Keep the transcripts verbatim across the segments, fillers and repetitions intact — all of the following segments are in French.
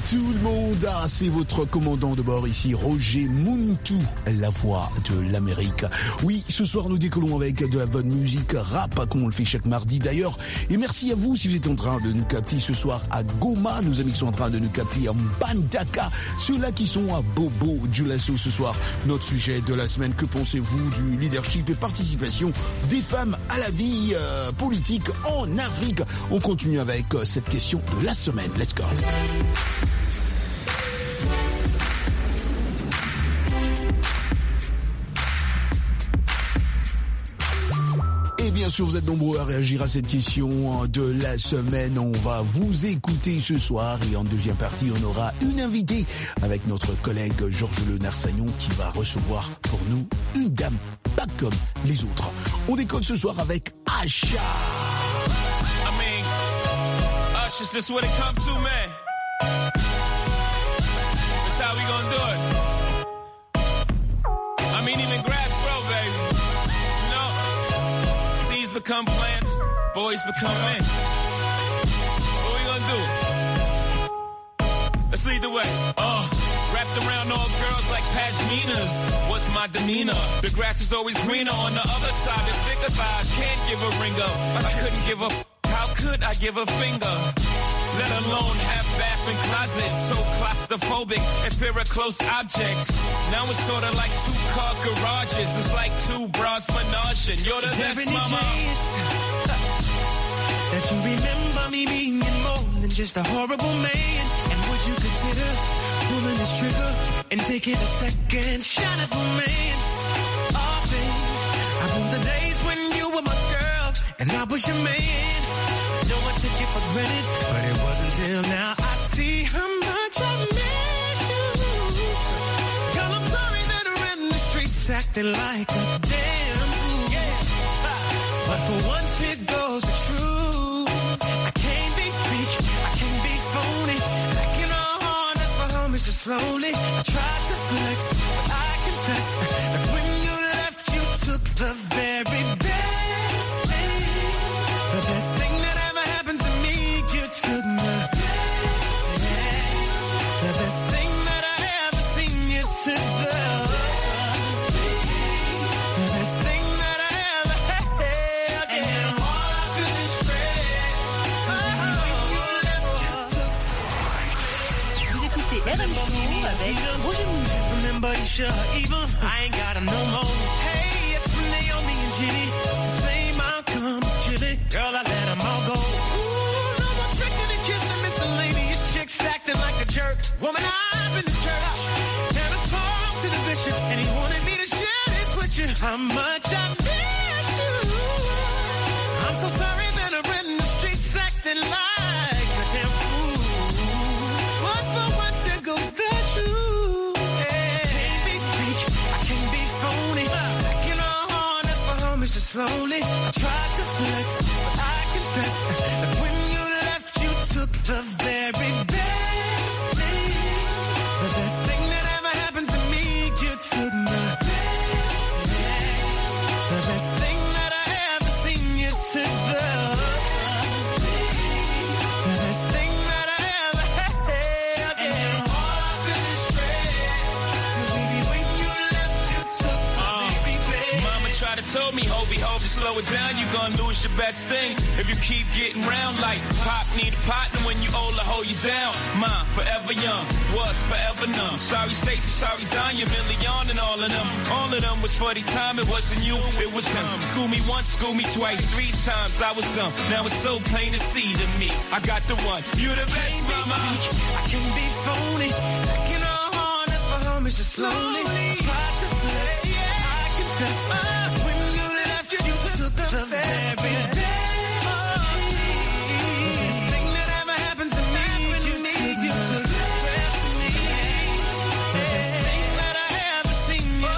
tout le monde, ah, c'est votre commandant de bord ici, Roger Muntu, la voix de l'Amérique. Oui, ce soir nous décollons avec de la bonne musique rap, comme on le fait chaque mardi d'ailleurs. Et merci à vous si vous êtes en train de nous capter ce soir à Goma, nos amis qui sont en train de nous capter à Mbandaka, ceux-là qui sont à Bobo Dioulasso ce soir. Notre sujet de la semaine, que pensez-vous du leadership et participation des femmes à la vie euh, politique en Afrique? On continue avec euh, cette question de la semaine. Let's go. Et bien sûr, vous êtes nombreux à réagir à cette question de la semaine. On va vous écouter ce soir et en deuxième partie, on aura une invitée avec notre collègue Georges Le Narsagnon qui va recevoir pour nous une dame pas comme les autres. On décolle ce soir avec Asha. I mean, Ash, is this what it come to, man? That's how we gonna do it. I mean, even grass grow, baby. You know, seeds become plants, boys become men. What we gonna do? Let's lead the way. Uh, wrapped around all girls like pashminas. What's my demeanor? The grass is always greener on the other side. There's thicker thighs, can't give a ring up. I couldn't give a f- how could I give a finger? Let alone have bathroom closets, so claustrophobic and fear of close objects. Now it's sort of like two car garages. It's like two bras menaging. You're the best, mama. That you remember me being more than just a horrible man. And would you consider pulling this trigger and taking a second shot at romance? Oh, babe, I remember the days when you were my girl and I was your man. No one took it for granted, but it wasn't till now I see how much I miss you. Girl, I'm sorry that I ran the streets acting like a damn fool. Yeah. But for once it goes the truth. I can't be fake, I can't be phony. Acting all hard, that's for homies so slowly. I tried to flex, but I confess that when you left, you took the very best thing. The best thing that ever happened to me, you took the best thing. The best thing that I ever seen, you took the best thing. The best thing that I ever had. And then all I could is spread. Vous écoutez R M Show avec Roger Muntu. Remember Isha, even I ain't got 'em no more. Hey, it's from Naomi and Jenny. The same outcome as Chili. Girl, I let 'em all go. Ooh, no more tricking and kissing miscellaneous chicks acting like a jerk. Woman, I've been to church and I talked to the bishop and he wanted me to share this with you. How much I miss you. I'm so sorry that I ran the streets acting like a damn fool. What for once it goes that true. Hey, can't be fake, I can't be phony. Acting all hard, that's for homies so slowly. I tried to flex, but I confess that when you left, you took the very best thing. The best thing that ever happened to me, you took the best thing. The best thing that I ever seen, you took the best thing. The best thing that I ever had. And then all I could is spread. 'Cause baby, when you left, you took the very best. Mama tried to tell me, Hobie, Hobie, slow it down, you gonna lose your best thing. If you keep getting round like Pop need a partner when you older, hold you down. Mom, forever young, was forever numb. Sorry Stacy, sorry Don, you million and all of them. All of them was for the time, it wasn't you, it was him. School me once, school me twice, three times, I was dumb. Now it's so plain to see to me, I got the one, you the best, mama. I can't be phony. Acting all hard, that's for homies so slowly. I tried to flex, I confess. When you left, you took the very best. The best thing that ever happened to me, you took you took the best thing. The best thing that I ever seen, you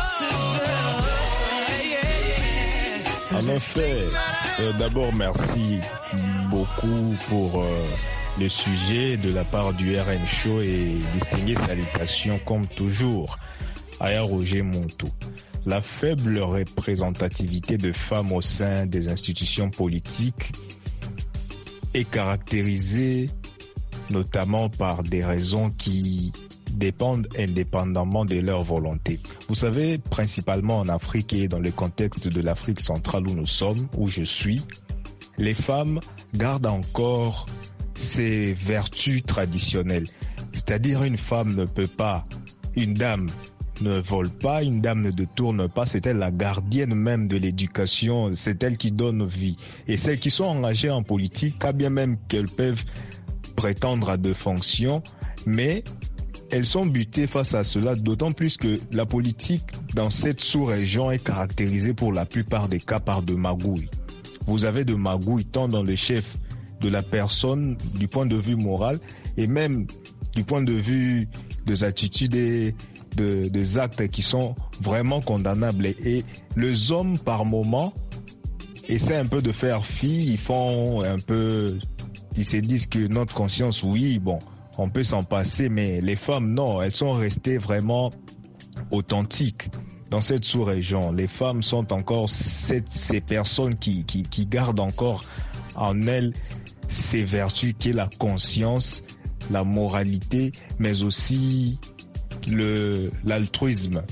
took the best. En effet, euh, d'abord merci beaucoup pour euh, le sujet de la part du R N Show et distinguer salutations comme toujours à Roger Muntu. La faible représentativité de femmes au sein des institutions politiques est caractérisée notamment par des raisons qui dépendent indépendamment de leur volonté. Vous savez, principalement en Afrique et dans le contexte de l'Afrique centrale où nous sommes, où je suis, les femmes gardent encore ces vertus traditionnelles. C'est-à-dire une femme ne peut pas, une dame ne vole pas, une dame ne détourne pas, c'est elle la gardienne même de l'éducation, c'est elle qui donne vie. Et celles qui sont engagées en politique, quand bien même qu'elles peuvent prétendre à deux fonctions, mais elles sont butées face à cela, d'autant plus que la politique dans cette sous-région est caractérisée pour la plupart des cas par de magouilles. Vous avez de magouilles tant dans le chef de la personne du point de vue moral et même du point de vue des attitudes et de, des actes qui sont vraiment condamnables. Et, et les hommes, par moment, essaient un peu de faire fi, ils font un peu, ils se disent que notre conscience, oui, bon, on peut s'en passer, mais les femmes, non, elles sont restées vraiment authentiques. Dans cette sous-région, les femmes sont encore cette, ces personnes qui, qui, qui gardent encore en elles ces vertus qui est la conscience, la moralité, mais aussi le, l'altruisme.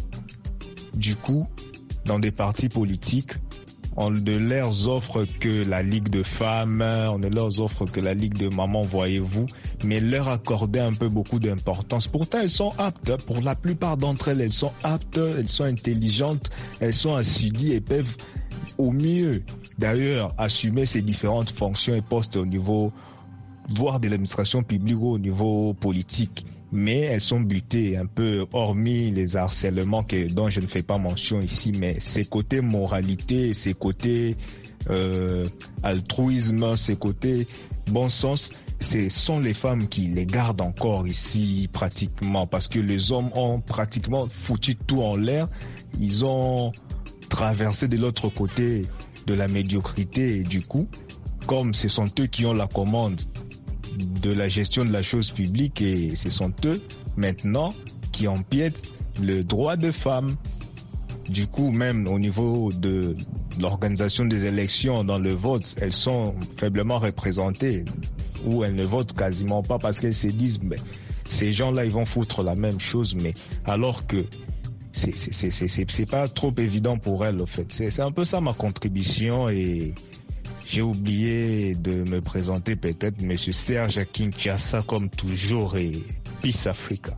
Du coup, dans des partis politiques, on ne leur offre que la Ligue de femmes, on ne leur offre que la Ligue de maman, voyez-vous, mais leur accorder un peu beaucoup d'importance. Pourtant, elles sont aptes, pour la plupart d'entre elles, elles sont aptes, elles sont intelligentes, elles sont assidues et peuvent au mieux, d'ailleurs, assumer ces différentes fonctions et postes au niveau, voire de l'administration publique ou au niveau politique. Mais elles sont butées un peu, hormis les harcèlements que, dont je ne fais pas mention ici, mais ces côtés moralité, ces côtés euh, altruisme, ces côtés bon sens, ce sont les femmes qui les gardent encore ici pratiquement, parce que les hommes ont pratiquement foutu tout en l'air, ils ont traversé de l'autre côté de la médiocrité et du coup, comme ce sont eux qui ont la commande de la gestion de la chose publique et ce sont eux maintenant qui empiètent le droit de femmes. Du coup, même au niveau de l'organisation des élections dans le vote, elles sont faiblement représentées ou elles ne votent quasiment pas parce qu'elles se disent mais ces gens-là ils vont foutre la même chose, mais alors que c'est c'est c'est c'est c'est, c'est pas trop évident pour elles au fait. C'est c'est un peu ça ma contribution et j'ai oublié de me présenter peut-être, Monsieur Serge Kinshasa comme toujours et Peace Africa.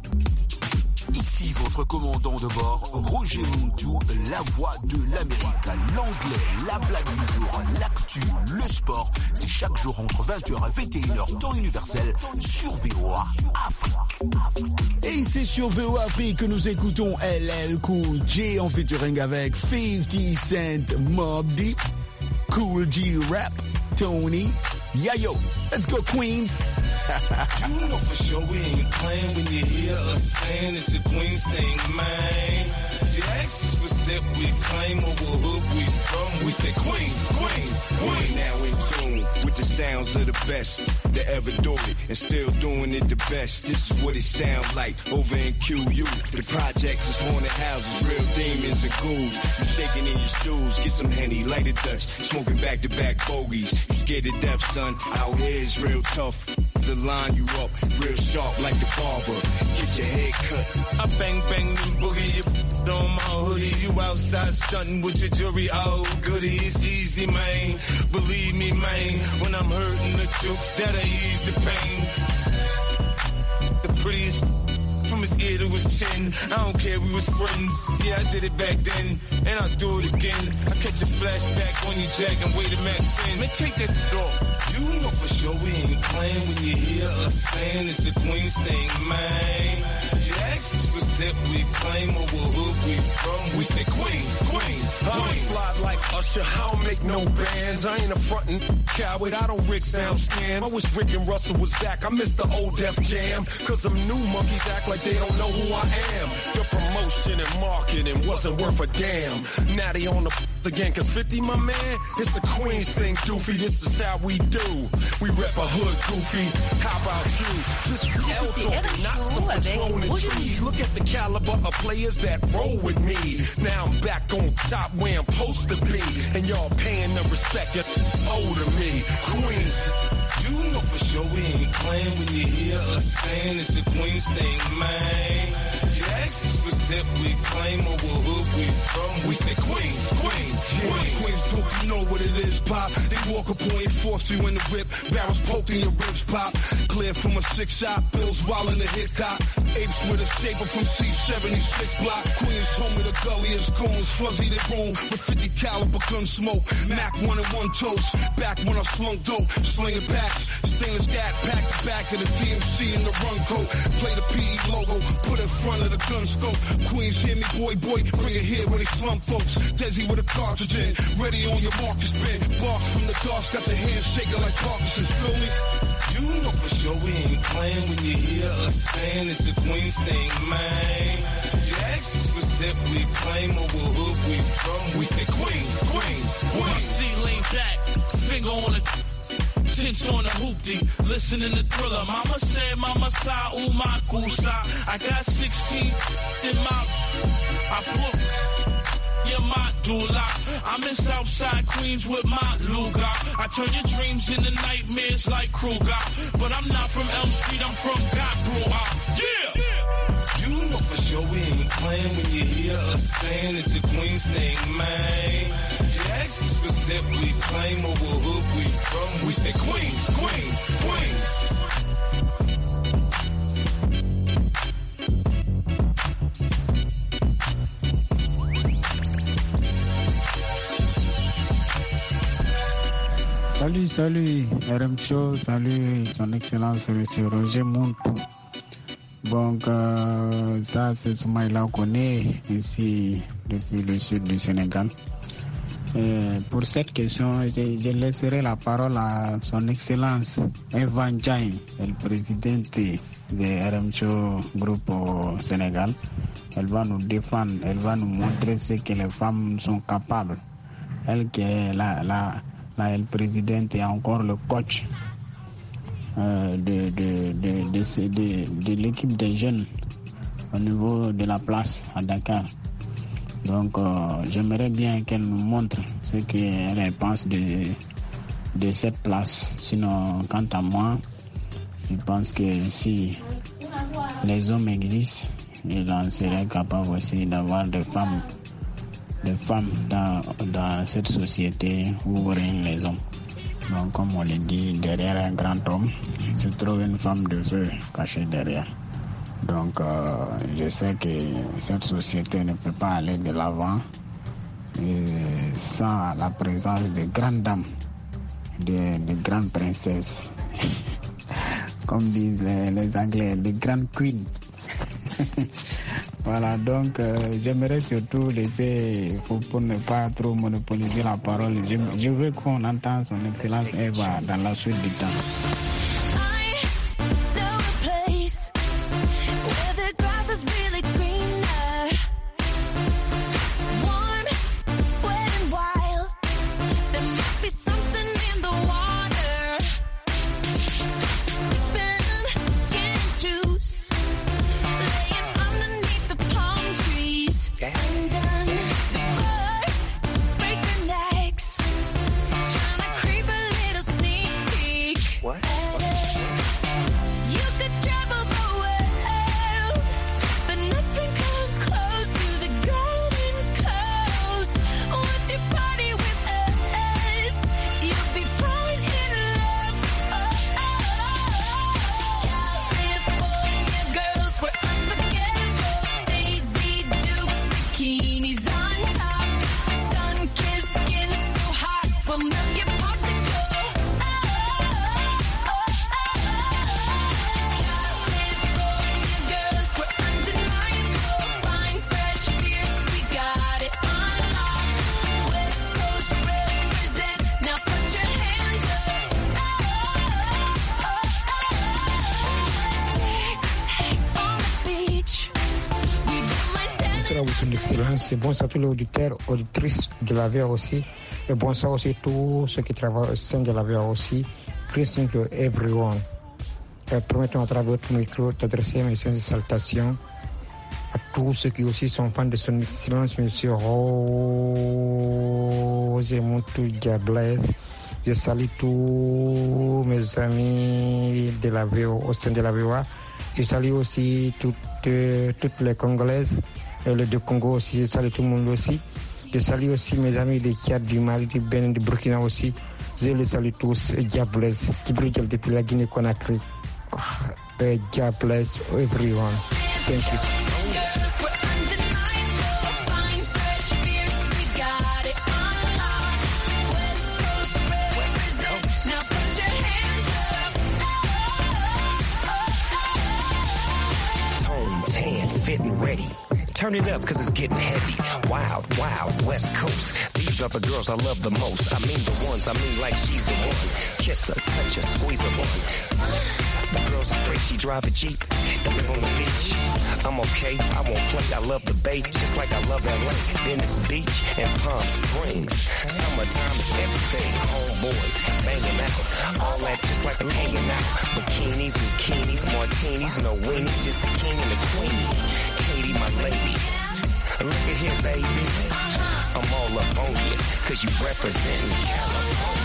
Ici votre commandant de bord, Roger Montou, la voix de l'Amérique, l'anglais, la blague du jour, l'actu, le sport. C'est chaque jour entre vingt heures et vingt et une heures temps universel sur V O A Afrique. Et c'est sur V O A Afrique que nous écoutons L L Cool J en featuring avec fifty Cent, Mobb Deep, Cool G Rap, Tony, Yayo. Let's go, Queens. You know for sure we ain't playing when you hear us saying it's a Queens thing, man. If you ask us what set we claim or what hood we from, we say Queens, Queens, Queens. Now in tune with the sounds of the best that ever do it and still doing it the best. This is what it sound like over in Q U. The projects is haunted houses, real demons and ghouls. You shaking in your shoes, get some Henny, light a Dutch, smoking back to back bogeys. You scared to death, son. Out here is real tough. To line you up, real sharp like the barber. Get your head cut. I bang bang and boogie you on my hoodie. You outside stunting with your jewelry, oh goody. It's easy, man. Believe me, man. When I'm hurting the jokes, that'll ease the pain. The prettiest from his ear to his chin. I don't care, we was friends. Yeah, I did it back then, and I'll do it again. I catch a flashback on you, Jack, and wait a Mac ten. Man, take that off. You know for sure we ain't playing when you hear us saying it's a Queens thing, man. If you ask us what set we claim or what hood we from, we say Queens, Queens, Queens. I don't fly like Usher, I don't make no bands. I ain't a frontin' coward, I don't Rick sound scam. I wish Rick and Russell was back, I miss the old Def Jam. Cause them new monkeys act like they don't know who I am. Your promotion and marketing wasn't worth a damn. Now they on the again, cause fifty, my man, it's a Queens thing, doofy. This is how we do. We rep a hood, goofy. How about you? This is L talking, not some patrolling trees. Look at the caliber of players that roll with me. Now I'm back on top where I'm supposed to be. And y'all paying the respect that owed to me. Queens. You know for sure we ain't playing when you hear us saying it's a Queens thing, man. If you ask us what set we claim or what hood we from, we say Queens, Queens, Queens. Queens, don't you know what it is, Pop? They walk up on you, force you in the whip, barrels poking your ribs, Pop. Clear from a six shot, bills while in the hit top. Apes with a shaper from C seventy-six block. Queens, home of the gulliest goons, fuzzy they boom with fifty caliber gun smoke. Mac one and one toast, back when I slung dope, slinging packs, stainless gat, pack the back of the D M C in the run coat. Play the P E logo, put in front of the gun scope. Queens, hear me, boy, boy, bring it here where they slum folks. Desi with a cartridge in, ready on your mark to spin. Barks from the dogs, got the hands shaking like Parkinson's, feel me? You know for sure we ain't playing when you hear us saying it's a Queens thing, man. If you ask us what set we claim or what hood we from, we say Queens, Queens, When I Queens. see lean back, finger on the tints on the hoopty, listening to Thriller. Mama said, Mama sa, ooh my kusa. I got sixteen in my, I put, yeah, my doula. I'm in Southside Queens with my Luga. I turn your dreams into nightmares like Kruger. But I'm not from Elm Street, I'm from Godbrew. Yeah! You know for sure we ain't playing when you hear us saying it's a Queens thing, man. If you ask us what set we claim or what hood we from, we say Queens, Queens, Queens. Salut, salut, R M Show, salut, son excellence, monsieur Roger Montou. Donc, euh, ça, c'est Soumaïla Kone, ici, depuis le sud du Sénégal. Et pour cette question, je, je laisserai la parole à son excellence, Evan Jain, le président de R M Show Group au Sénégal. Elle va nous défendre, elle va nous montrer ce que les femmes sont capables. Elle qui est la, la, la elle présidente et encore le coach euh, de, de, de, de, de, de l'équipe des jeunes au niveau de la place à Dakar. Donc euh, j'aimerais bien qu'elle nous montre ce qu'elle pense de, de cette place. Sinon, quant à moi, je pense que si les hommes existent, ils en seraient capables aussi d'avoir des femmes, des femmes dans, dans cette société où règnent les hommes. Donc comme on le dit, derrière un grand homme, se trouve une femme de feu cachée derrière. Donc euh, je sais que cette société ne peut pas aller de l'avant et sans la présence de grandes dames, de, de grandes princesses, comme disent les, les Anglais, de grandes queens. Voilà, donc euh, j'aimerais surtout laisser, pour, pour ne pas trop monopoliser la parole, je, je veux qu'on entende son excellence Eva dans la suite du temps. Bonsoir à tous les auditeurs, auditrices de la V R aussi. Et bonsoir aussi à tous ceux qui travaillent au sein de la V R aussi. Greeting to everyone. Euh, Permettons à travers votre micro d'adresser mes sincères salutations à tous ceux qui aussi sont fans de son excellence, monsieur Roger Montou Diablesse, Je salue tous mes amis de la V O, au sein de la V O A. Je salue aussi toutes, euh, toutes les Congolaises, et les deux Congo aussi. Je salue tout le monde aussi. Je salue aussi mes amis de Tchad, du Mali, du Bénin, du Burkina aussi. Je les salue tous. God bless. Kibril depuis la Guinée-Conakry. God bless everyone. Thank you. Fitting ready. Turn it up cause it's getting heavy. Wild, wild, West Coast. These are the girls I love the most. I mean the ones, I mean like she's the one. Kiss her, touch her, squeeze her one. The girl's afraid she drive a Jeep and live on the beach. I'm okay, I won't play, I love the bay, just like I love L A, Venice Beach and Palm Springs. Summertime is everything, homeboys banging out, all that just like I'm hanging out. Bikinis, bikinis, martinis, no weenies, just the king and the queenie. Katie, my lady, look at here, baby, I'm all up on you, cause you representing California.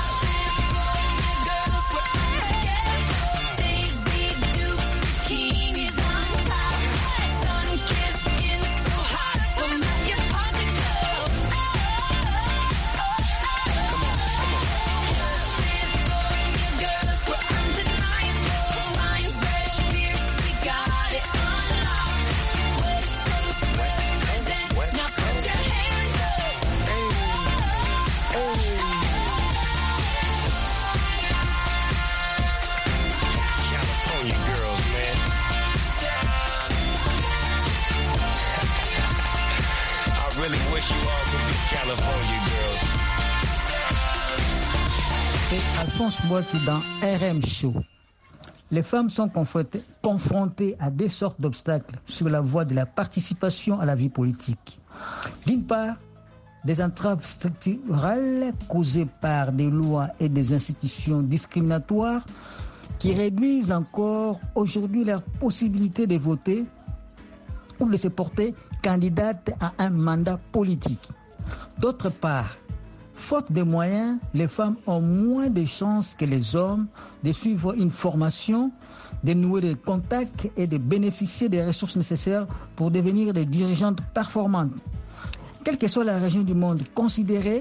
C'est Alphonse Boaki dans R M Show. Les femmes sont confrontées, confrontées à des sortes d'obstacles sur la voie de la participation à la vie politique. D'une part, des entraves structurelles causées par des lois et des institutions discriminatoires qui réduisent encore aujourd'hui leur possibilité de voter ou de se porter candidate à un mandat politique. D'autre part, faute de moyens, les femmes ont moins de chances que les hommes de suivre une formation, de nouer des contacts et de bénéficier des ressources nécessaires pour devenir des dirigeantes performantes. Quelle que soit la région du monde considérée,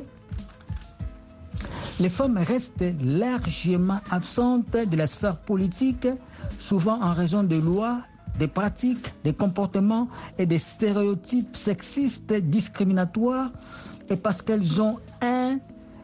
les femmes restent largement absentes de la sphère politique, souvent en raison de lois, des pratiques, des comportements et des stéréotypes sexistes discriminatoires, et parce qu'elles ont un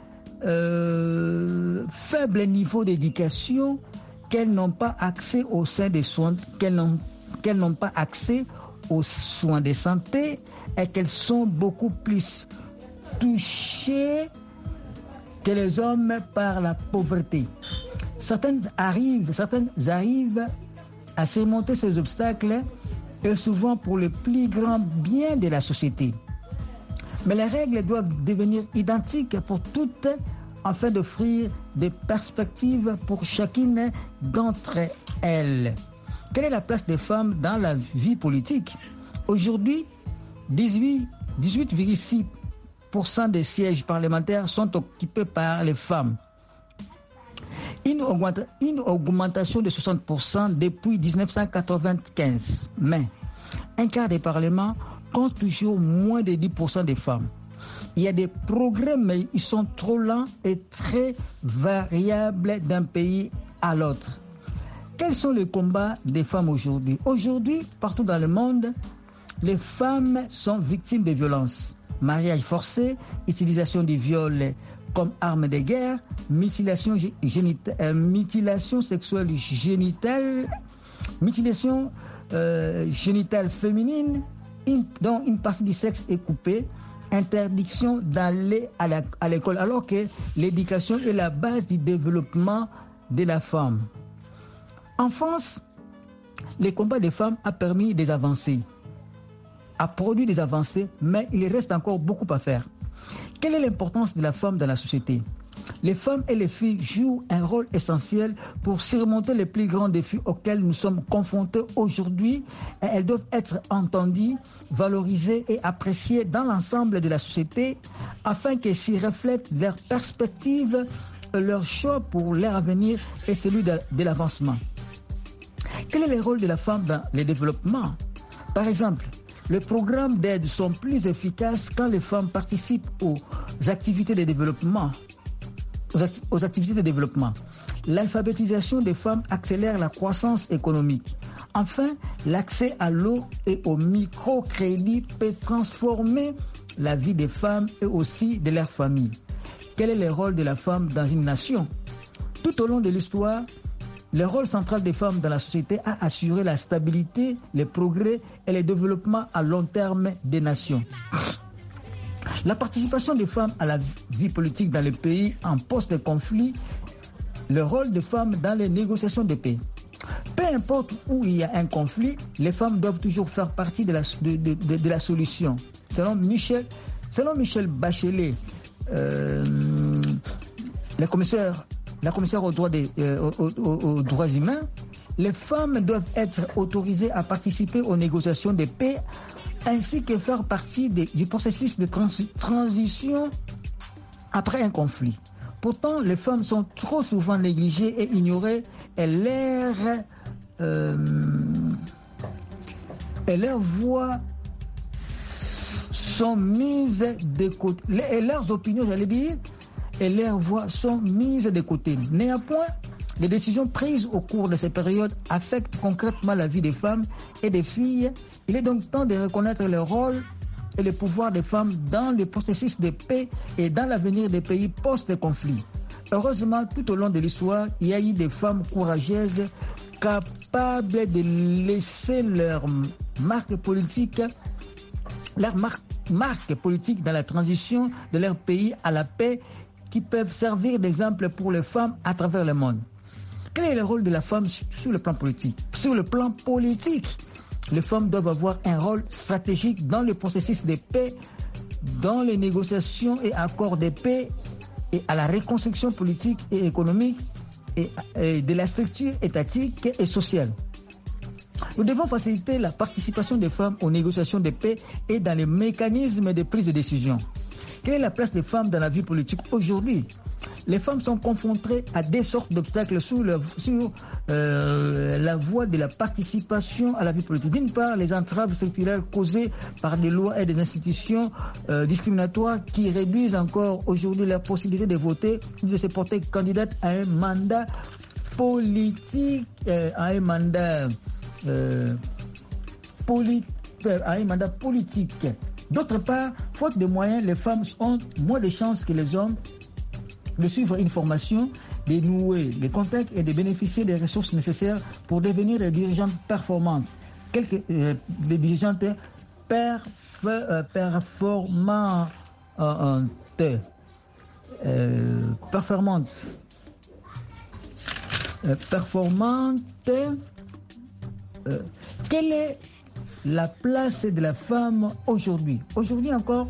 euh, faible niveau d'éducation, qu'elles n'ont pas accès aux soins des soins, qu'elles n'ont, qu'elles n'ont pas accès aux soins de santé, et qu'elles sont beaucoup plus touchées que les hommes par la pauvreté. Certaines arrivent, certaines arrivent à surmonter ces obstacles, et souvent pour le plus grand bien de la société. Mais les règles doivent devenir identiques pour toutes afin d'offrir des perspectives pour chacune d'entre elles. Quelle est la place des femmes dans la vie politique? Aujourd'hui, dix-huit virgule six pour cent des sièges parlementaires sont occupés par les femmes. Une, augmenta- une augmentation de soixante pour cent depuis dix-neuf cent quatre-vingt-quinze. Mais un quart des parlements compte toujours moins de dix pour cent des femmes. Il y a des progrès, mais ils sont trop lents et très variables d'un pays à l'autre. Quels sont les combats des femmes aujourd'hui? Aujourd'hui, partout dans le monde, les femmes sont victimes de violences. Mariage forcé, utilisation du viol comme arme de guerre, mutilation, génita- euh, mutilation sexuelle génitale, mutilation euh, génitale féminine, une, dont une partie du sexe est coupée, interdiction d'aller à, la, à l'école, alors que l'éducation est la base du développement de la femme. En France, le combat des femmes a permis des avancées, a produit des avancées, mais il reste encore beaucoup à faire. Quelle est l'importance de la femme dans la société? Les femmes et les filles jouent un rôle essentiel pour surmonter les plus grands défis auxquels nous sommes confrontés aujourd'hui, et elles doivent être entendues, valorisées et appréciées dans l'ensemble de la société afin qu'elles s'y reflètent leurs perspectives leur choix pour leur avenir est celui de, de l'avancement. Quel est le rôle de la femme dans le développement? Par exemple, les programmes d'aide sont plus efficaces quand les femmes participent aux activités de développement. Aux, act- aux activités de développement. L'alphabétisation des femmes accélère la croissance économique. Enfin, l'accès à l'eau et au microcrédit peut transformer la vie des femmes et aussi de leur famille. Quel est le rôle de la femme dans une nation? Tout au long de l'histoire, le rôle central des femmes dans la société a assuré la stabilité, le progrès et le développement à long terme des nations. La participation des femmes à la vie politique dans les pays en post-conflit, le rôle des femmes dans les négociations de paix. Peu importe où il y a un conflit, les femmes doivent toujours faire partie de la, de, de, de, de la solution. Selon Michel, selon Michel Bachelet, euh, la commissaire, la commissaire aux droits, des, euh, aux, aux, aux droits humains, les femmes doivent être autorisées à participer aux négociations de paix ainsi que faire partie de, du processus de trans, transition après un conflit. Pourtant, les femmes sont trop souvent négligées et ignorées et leurs, euh, et leurs voix sont mises de côté. Et leurs opinions, j'allais dire, et leurs voix sont mises de côté. Néanmoins, les décisions prises au cours de ces périodes affectent concrètement la vie des femmes et des filles. Il est donc temps de reconnaître le rôle et le pouvoir des femmes dans le processus de paix et dans l'avenir des pays post-conflit. Heureusement, tout au long de l'histoire, il y a eu des femmes courageuses capables de laisser leur marque politique, leur marque, marque politique dans la transition de leur pays à la paix, qui peuvent servir d'exemple pour les femmes à travers le monde. Quel est le rôle de la femme sur le plan politique? Sur le plan politique, les femmes doivent avoir un rôle stratégique dans le processus de paix, dans les négociations et accords de paix et à la reconstruction politique et économique et, et de la structure étatique et sociale. Nous devons faciliter la participation des femmes aux négociations de paix et dans les mécanismes de prise de décision. Quelle est la place des femmes dans la vie politique aujourd'hui? Les femmes sont confrontées à des sortes d'obstacles sur, le, sur euh, la voie de la participation à la vie politique. D'une part, les entraves structurelles causées par des lois et des institutions euh, discriminatoires qui réduisent encore aujourd'hui la possibilité de voter ou de se porter candidate à un mandat politique, euh, à un mandat, euh, poli, euh, à un mandat politique. D'autre part, faute de moyens, les femmes ont moins de chances que les hommes de suivre une formation, de nouer des contacts et de bénéficier des ressources nécessaires pour devenir des dirigeantes performantes. Quelques euh, des dirigeantes perf, euh, performantes, euh, euh, performantes, euh, performantes. Euh, quelle est la place de la femme aujourd'hui? Aujourd'hui encore,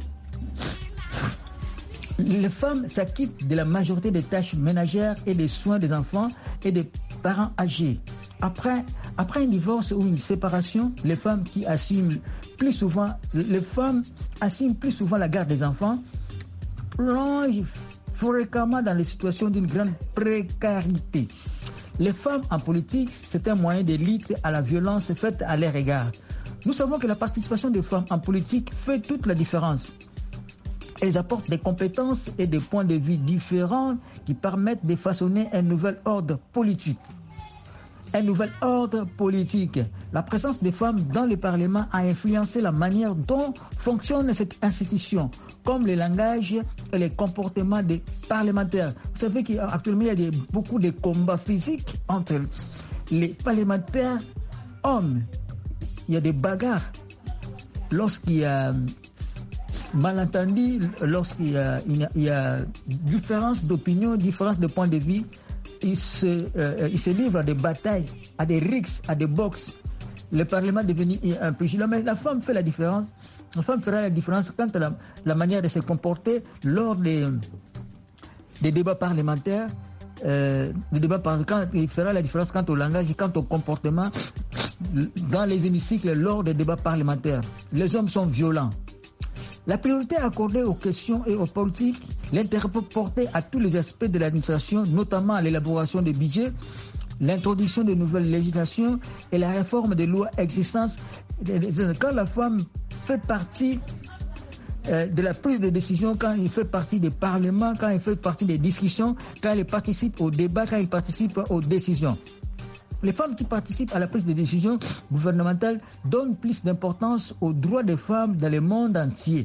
les femmes s'acquittent de la majorité des tâches ménagères et des soins des enfants et des parents âgés. Après, après un divorce ou une séparation, les femmes qui assument plus souvent, les femmes assument plus souvent la garde des enfants, plongent fréquemment dans les situations d'une grande précarité. Les femmes en politique, c'est un moyen de lutte à la violence faite à leur égard. Nous savons que la participation des femmes en politique fait toute la différence. Elles apportent des compétences et des points de vue différents qui permettent de façonner un nouvel ordre politique. Un nouvel ordre politique. La présence des femmes dans le Parlement a influencé la manière dont fonctionne cette institution, comme le langage et les comportements des parlementaires. Vous savez qu'actuellement, il y a des, beaucoup de combats physiques entre les parlementaires hommes. Il y a des bagarres lorsqu'il y a malentendu, lorsqu'il y a, il y a, il y a différence d'opinion, différence de point de vue, ils se, euh, ils se livrent à des batailles, à des rixes, à des boxes. Le Parlement est devenu un peu violent, mais la femme fait la différence. La femme fera la différence quant à la, la manière de se comporter lors des, des débats parlementaires. Euh, des débats par, quand, il fera la différence quant au langage et quant au comportement dans les hémicycles lors des débats parlementaires. Les hommes sont violents. La priorité accordée aux questions et aux politiques L'intérêt porté à tous les aspects de l'administration, notamment l'élaboration des budgets, l'introduction de nouvelles législations et la réforme des lois existantes. Quand la femme fait partie euh, de la prise de décision, quand il fait partie des parlements, quand il fait partie des discussions, quand il participe au débat, quand il participe aux décisions. Les femmes qui participent à la prise de décision gouvernementale donnent plus d'importance aux droits des femmes dans le monde entier.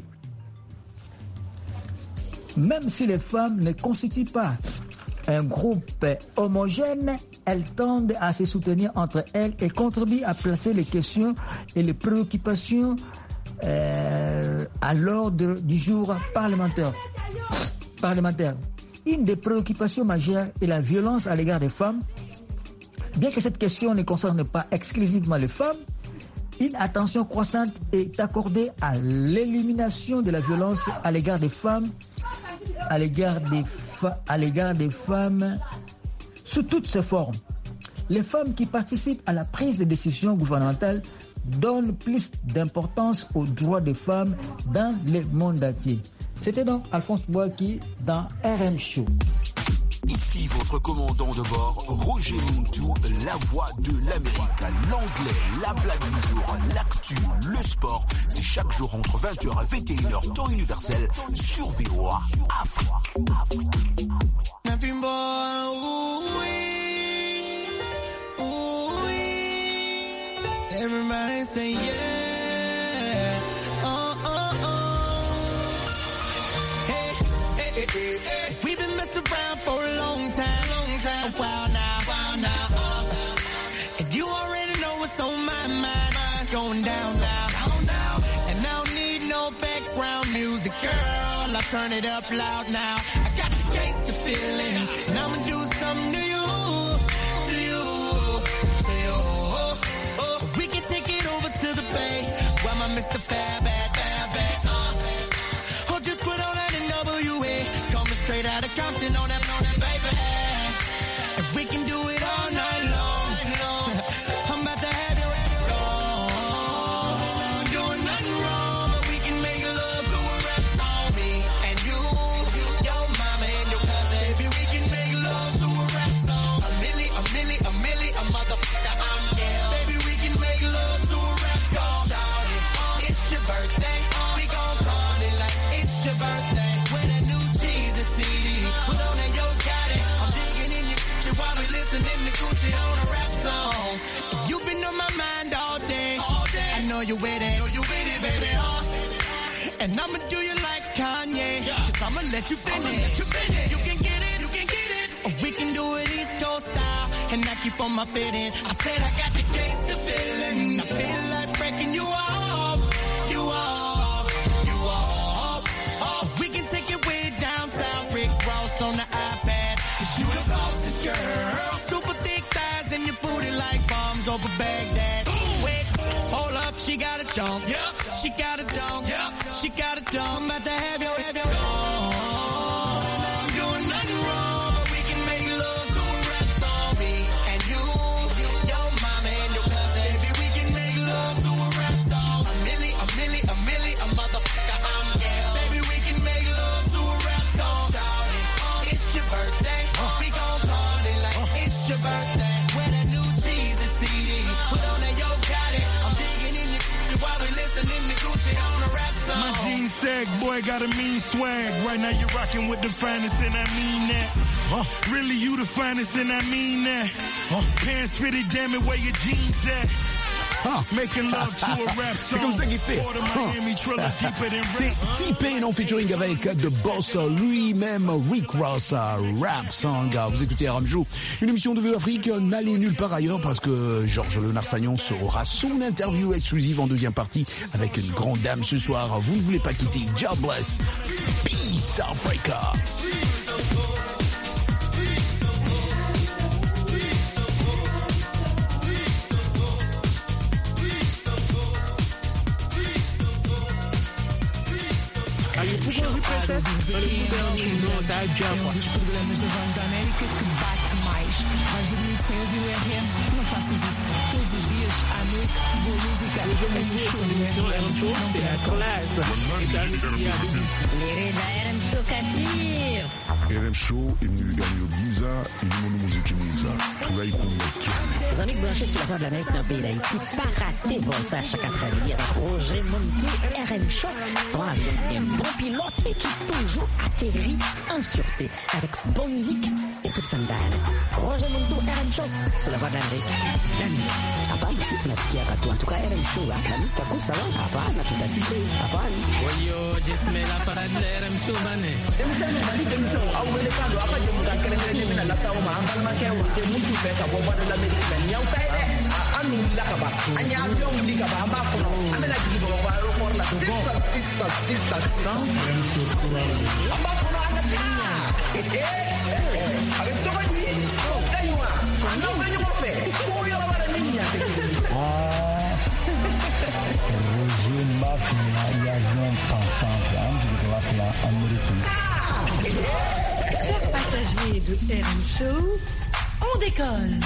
Même si les femmes ne constituent pas un groupe homogène, elles tendent à se soutenir entre elles et contribuent à placer les questions et les préoccupations euh, à l'ordre du jour parlementaire. parlementaire. Une des préoccupations majeures est la violence à l'égard des femmes. Bien que cette question ne concerne pas exclusivement les femmes, une attention croissante est accordée à l'élimination de la violence à l'égard des femmes, à l'égard des, fa- à l'égard des femmes sous toutes ses formes. Les femmes qui participent à la prise de décision gouvernementale donnent plus d'importance aux droits des femmes dans le monde entier. C'était donc Alphonse Boaki dans R M Show. Ici votre commandant de bord, Roger Muntu, la voix de l'Amérique. L'anglais, la blague du jour, l'actu, le sport. C'est chaque jour entre vingt heures et vingt et une heures, temps universel, sur V O A Afrique. Afrique. Everybody say yeah. Oh, oh, oh. Hey, hey, hey, hey, hey. We've been messing around for a long time, long time. A while now, while now. Uh. And you already know what's on my mind. Mine's going down now, down now. And I don't need no background music, girl. I turn it up loud now. I got the gangsta feeling, and I'ma do something to you. Mister Fab Bad, Bad, Bad, uh. Oh, just put on that N W A. Coming straight out of Compton on that, on that, baby. And we can do it all night long. I'm about to have your head wrong. Doing nothing wrong, but we can make love to a rap song. Me and you, your mama and your cousin. Baby, we can make love to a rap song. A milli, a milli, a milli, a motherfucker, I'm yeah. Baby, we can make love to a rap song. It's your birthday, we gon' party like it's your birthday. With a new Jesus C D, put on that yo got it. I'm digging in your Gucci while we listening to Gucci on a rap song. You've been on my mind all day, all day. I know you with it, know you with it, baby, huh? And I'ma do you like Kanye, cause I'ma let you finish. I'ma let you finish. You can get it, you can get it. Or we can do it East Coast style, and I keep on my fitting. I said I got the taste, the feeling. I feel like breaking you off. You off, you off, off. We can take it way down south. Rick Ross on the iPad. Cause you the bossest girl. Super thick thighs and your booty like bombs over Baghdad. Wait, hold up, she got a dunk. Yep. She got a dunk. Yep. She got a dunk. I'm about to have your, have your dunk. I'm doing nothing wrong, but we can make love to a rap song. Me and you, your mama and your cousin. Baby, we can make love to a rap song. A milli, a milli, a milli, a motherfucker, I'm yeah. Baby, we can make love to a rap song. Shout it, uh, it's your birthday. Uh, we gon' party like uh, it's your birthday. With a new Jesus C D, put on that yo got it. I'm digging in your Gucci while we listening to Gucci on a rap song. My jeans sag, boy, got a mean swag. Right now you're rocking with the finest, and I mean that. Uh, really, you the finest, and I mean that. Uh, pants fitted, damn it, where your jeans at? Ah. C'est comme ça qu'il fait. C'est T-Pain en featuring avec The Boss lui-même, Rick Ross, Rap Song. Vous écoutez R M Show, une émission de V O A Afrique. N'allez nulle part ailleurs parce que Georges Léonard Sagnon aura son interview exclusive en deuxième partie avec une grande dame ce soir. Vous ne voulez pas quitter. God bless. Peace Africa. Princess, olha o que ela me ensinou, sabe? Dos programas da Voz da América que bate mais. Vais dormir sem ouvir o R M? Não faças isso. Todos os dias, à noite, boa música. É no show do R M. C'est la classe. Et ça, les R M Show Katir. R M Show είναι η Μίζα, η μόνο μουσική Μίζα. Τουλάχιστον Les amis branchés sur la voie de l'Amérique dans le pays d'Haïti, pas raté bon ça chaque après-midi avec Roger Montou et R M Show sont avec des bons pilotes et qui toujours atterrit en sûreté avec bonne musique et peu de sandales. Roger Montou, R M Show sur la voie de l'Amérique. Hapana, si tunasikia watu en tout cas R M Show la lista kusa wa hapana tutasikia hapana. Wayo jesmela parade la R M Show bane. Emisema bali emisema au wele kando hapa je muda kele kele mina la sawa ma ambal ma ke wote muntu be ka bo bada la America ni au kai de anu la ka ba anya avion li ka ba amba ko amela jigi bo ba aeroport la sisa sisa sisa sound R M Show kura amba ko na anya eh eh avec ça ni oh kaiwa no venyo mo fe ko yo la bara niña ah Roger Mafia y avion pensant de la fla américaine. Chers passagers de R M Show, on décolle.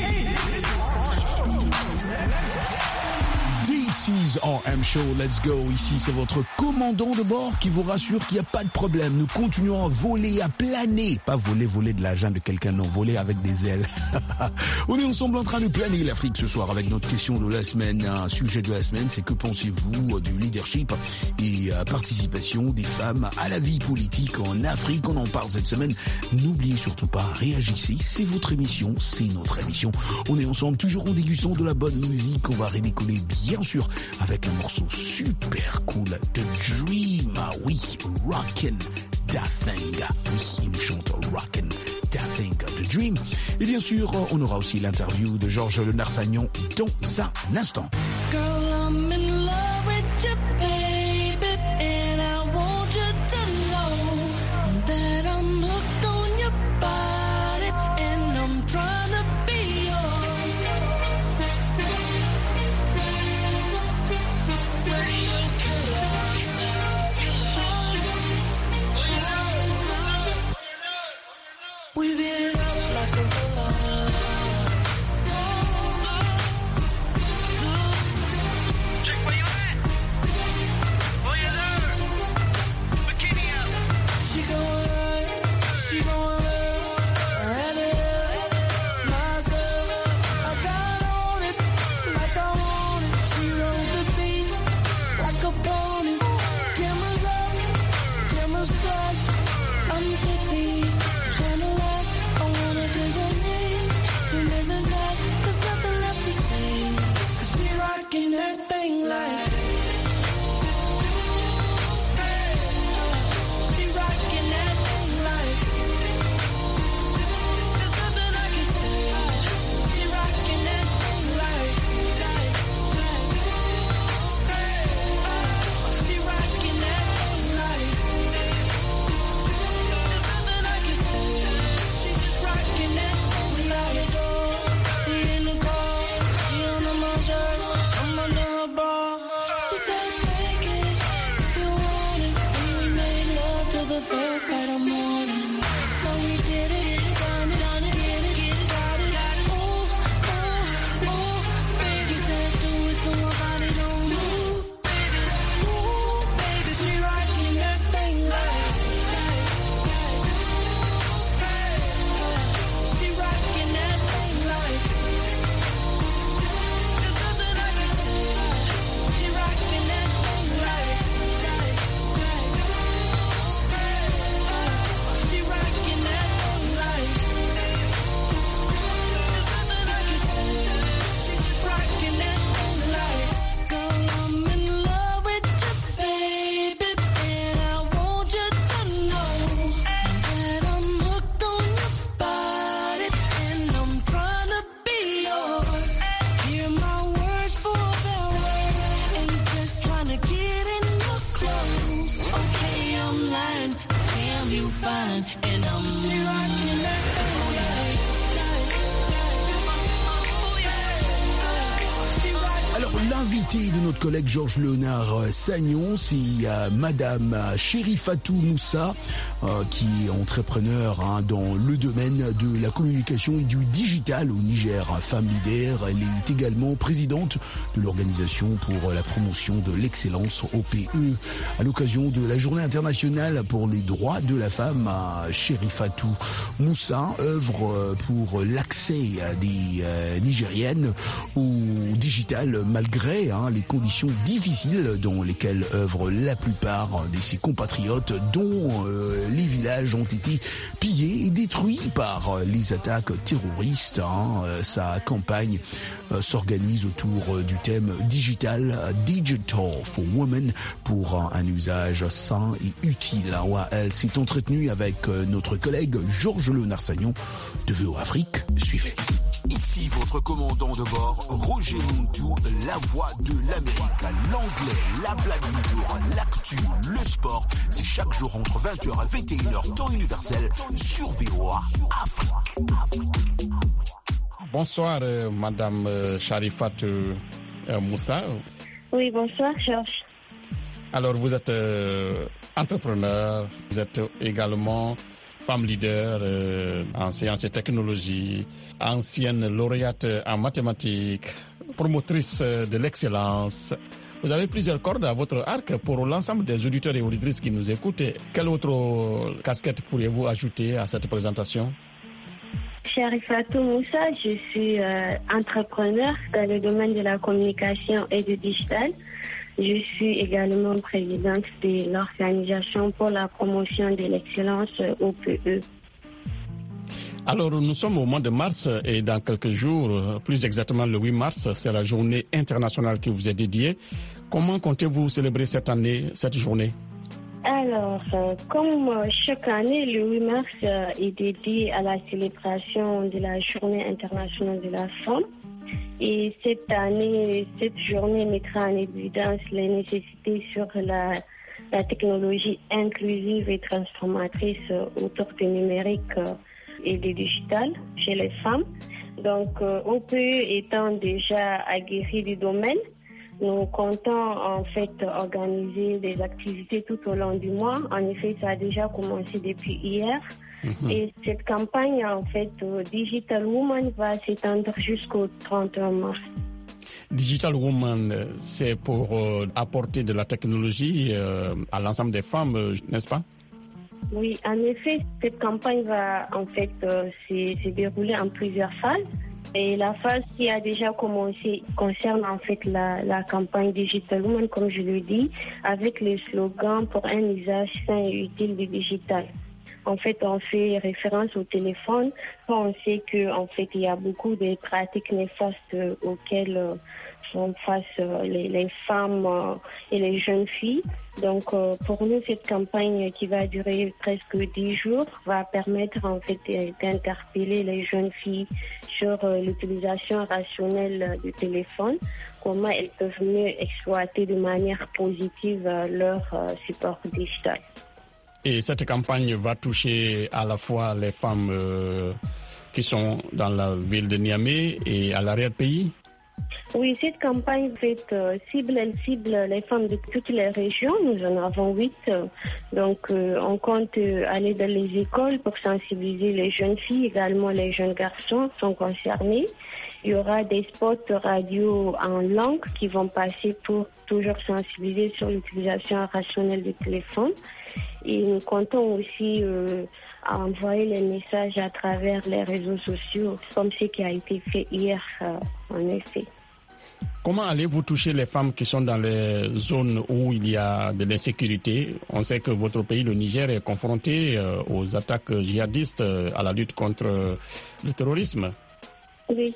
This is R M Show, let's go. Ici, c'est votre commandant de bord qui vous rassure qu'il n'y a pas de problème. Nous continuons à voler, à planer. Pas voler, voler de l'argent de quelqu'un, non, voler avec des ailes. On est ensemble en train de planer l'Afrique ce soir avec notre question de la semaine. Un sujet de la semaine, c'est que pensez-vous du leadership et participation des femmes à la vie politique en Afrique? On en parle cette semaine. N'oubliez surtout pas, réagissez. C'est votre émission, c'est notre émission. On est ensemble toujours en dégustant de la bonne musique. On va redécoller bien sûr avec un morceau super cool, The Dream. Oui, Rockin' That Thing. Oui, il chante Rockin' That Thing, The Dream. Et bien sûr, on aura aussi l'interview de Georges Lenarsagnon dans un instant. Girl, I'm in love with you, baby, and I want you to know that I'm hooked on your body, and I'm trying to be yours. We've been up like a roller. l'invité de notre collègue Georges Léonard Sagnon, c'est euh, Madame Chérifatou Moussa, euh, qui est entrepreneur hein, dans le domaine de la communication et du digital au Niger. Femme leader, elle est également présidente de l'Organisation pour la promotion de l'excellence O P E. À l'occasion de la Journée internationale pour les droits de la femme, Chérifatou Moussa œuvre pour l'accès des euh, Nigériennes au digital malgré hein, les conditions difficiles dans lesquelles œuvrent la plupart de ses compatriotes, dont euh, les villages ont été pillés et détruits par les attaques terroristes. Hein. Sa campagne euh, s'organise autour euh, du thème digital, Digital for Women, pour euh, un usage sain et utile. Hein. Elle s'est entretenue avec euh, notre collègue Georges Léonard Sagnon de V O Afrique. Suivez. Ici votre commandant de bord, Roger Muntu, la voix de l'Amérique. L'anglais, la blague du jour, l'actu, le sport. C'est chaque jour entre vingt heures et vingt et une heures, temps universel, sur V O A Afrique. Bonsoir, euh, Madame euh, Chérifatou euh, Moussa. Oui, bonsoir, Georges. Alors, vous êtes euh, entrepreneur, vous êtes également femme leader euh, en sciences et technologies, ancienne lauréate en mathématiques, promotrice de l'excellence. Vous avez plusieurs cordes à votre arc. Pour l'ensemble des auditeurs et auditrices qui nous écoutent, quelle autre casquette pourriez-vous ajouter à cette présentation? Chérifatou Moussa, je suis euh, entrepreneur dans le domaine de la communication et du digital. Je suis également présidente de l'Organisation pour la promotion de l'excellence O P E. Alors, nous sommes au mois de mars et dans quelques jours, plus exactement le huit mars, c'est la journée internationale qui vous est dédiée. Comment comptez-vous célébrer cette année, cette journée? Alors, euh, comme chaque année, le huit mars euh, est dédié à la célébration de la journée internationale de la femme. Et cette année, cette journée mettra en évidence les nécessités sur la, la technologie inclusive et transformatrice euh, autour du numérique euh, et du digital chez les femmes. Donc, euh, O P E étant déjà aguerri du domaine, nous comptons en fait organiser des activités tout au long du mois. En effet, ça a déjà commencé depuis hier. Mmh. Et cette campagne, en fait, Digital Woman va s'étendre jusqu'au trente et un mars. Digital Woman, c'est pour euh, apporter de la technologie euh, à l'ensemble des femmes, euh, n'est-ce pas? Oui, en effet, cette campagne va en fait euh, se, se dérouler en plusieurs phases. Et la phase qui a déjà commencé concerne en fait la, la campagne Digital Woman, comme je le dis, avec le slogan pour un usage sain et utile du digital. En fait, on fait référence au téléphone. On sait que en fait, il y a beaucoup de pratiques néfastes auxquelles font face les, les femmes et les jeunes filles. Donc, pour nous, cette campagne qui va durer presque dix jours va permettre en fait d'interpeller les jeunes filles sur l'utilisation rationnelle du téléphone, comment elles peuvent mieux exploiter de manière positive leur support digital. Et cette campagne va toucher à la fois les femmes euh, qui sont dans la ville de Niamey et à l'arrière-pays? Oui, cette campagne fait, euh, cible, elle cible les femmes de toutes les régions. Nous en avons huit. Donc, euh, on compte euh, aller dans les écoles pour sensibiliser les jeunes filles. Également, les jeunes garçons sont concernés. Il y aura des spots radio en langue qui vont passer pour toujours sensibiliser sur l'utilisation rationnelle du téléphone. Et nous comptons aussi euh, envoyer les messages à travers les réseaux sociaux, comme ce qui a été fait hier, euh, en effet. Comment allez-vous toucher les femmes qui sont dans les zones où il y a de l'insécurité? On sait que votre pays, le Niger, est confronté euh, aux attaques djihadistes, euh, à la lutte contre euh, le terrorisme. Oui.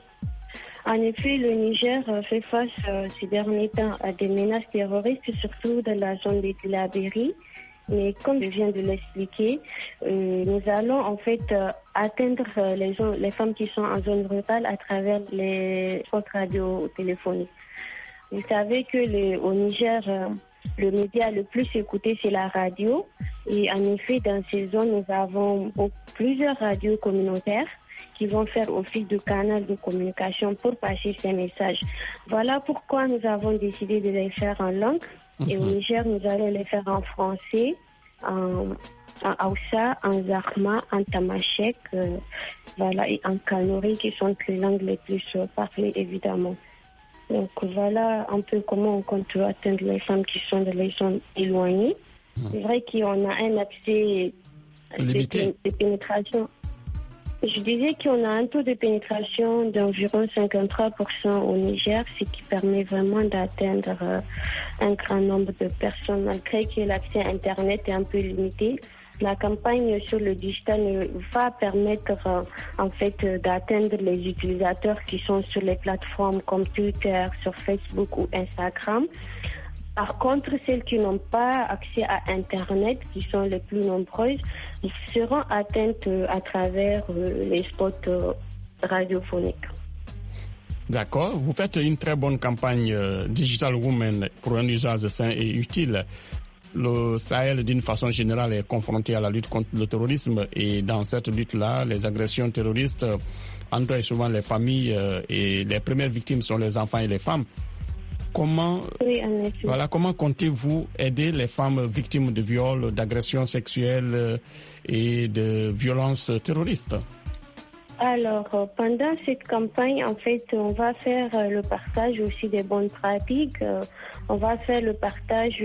En effet, le Niger fait face euh, ces derniers temps à des menaces terroristes, surtout dans la zone de Tillabéri. Mais comme je viens de l'expliquer, euh, nous allons en fait euh, atteindre les, les femmes qui sont en zone rurale à travers les spots radio téléphoniques. Vous savez que les, au Niger, euh, le média le plus écouté, c'est la radio. Et en effet, dans ces zones, nous avons plusieurs radios communautaires qui vont faire office de canal de communication pour passer ces messages. Voilà pourquoi nous avons décidé de les faire en langue. Mm-hmm. Et au Niger, nous allons les faire en français, en, en Hausa, en Zarma, en Tamashek, euh, voilà, et en Kanuri, qui sont les langues les plus euh, parlées, évidemment. Donc voilà un peu comment on compte atteindre les femmes qui sont dans les zones éloignées. Mmh. C'est vrai qu'on a un accès limité de, de pénétration. Je disais qu'on a un taux de pénétration d'environ cinquante-trois pour cent au Niger, ce qui permet vraiment d'atteindre euh, un grand nombre de personnes, malgré que l'accès à Internet est un peu limité. La campagne sur le digital va permettre euh, en fait euh, d'atteindre les utilisateurs qui sont sur les plateformes comme Twitter, sur Facebook ou Instagram. Par contre, celles qui n'ont pas accès à Internet, qui sont les plus nombreuses, seront atteintes euh, à travers euh, les spots euh, radiophoniques. D'accord. Vous faites une très bonne campagne euh, Digital Women pour un usage sain et utile. Le Sahel, d'une façon générale, est confronté à la lutte contre le terrorisme et dans cette lutte-là, les agressions terroristes entraînent souvent les familles euh, et les premières victimes sont les enfants et les femmes. Comment, oui, en effet. Voilà, comment comptez-vous aider les femmes victimes de viols, d'agressions sexuelles et de violences terroristes? Alors, pendant cette campagne, en fait, on va faire le partage aussi des bonnes pratiques. On va faire le partage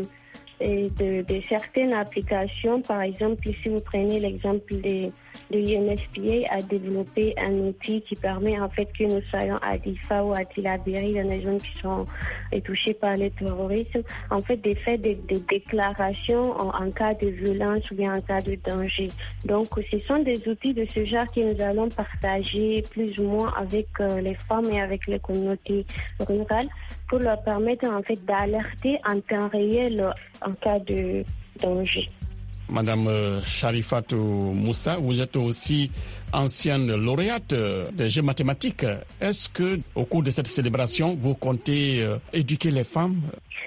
et de, de certaines applications. Par exemple, si vous prenez l'exemple de, de U N S P A a développé un outil qui permet en fait que nous soyons à Difa ou à Tillabéri, dans les zones qui sont touchées par le terrorisme, en fait de faire des, des déclarations en, en cas de violence ou bien en cas de danger. Donc ce sont des outils de ce genre que nous allons partager plus ou moins avec euh, les femmes et avec les communautés rurales pour leur permettre en fait d'alerter en temps réel en cas de danger. Madame Sharifatou Moussa, vous êtes aussi ancienne lauréate des Jeux mathématiques. Est-ce que, au cours de cette célébration, vous comptez euh, éduquer les femmes?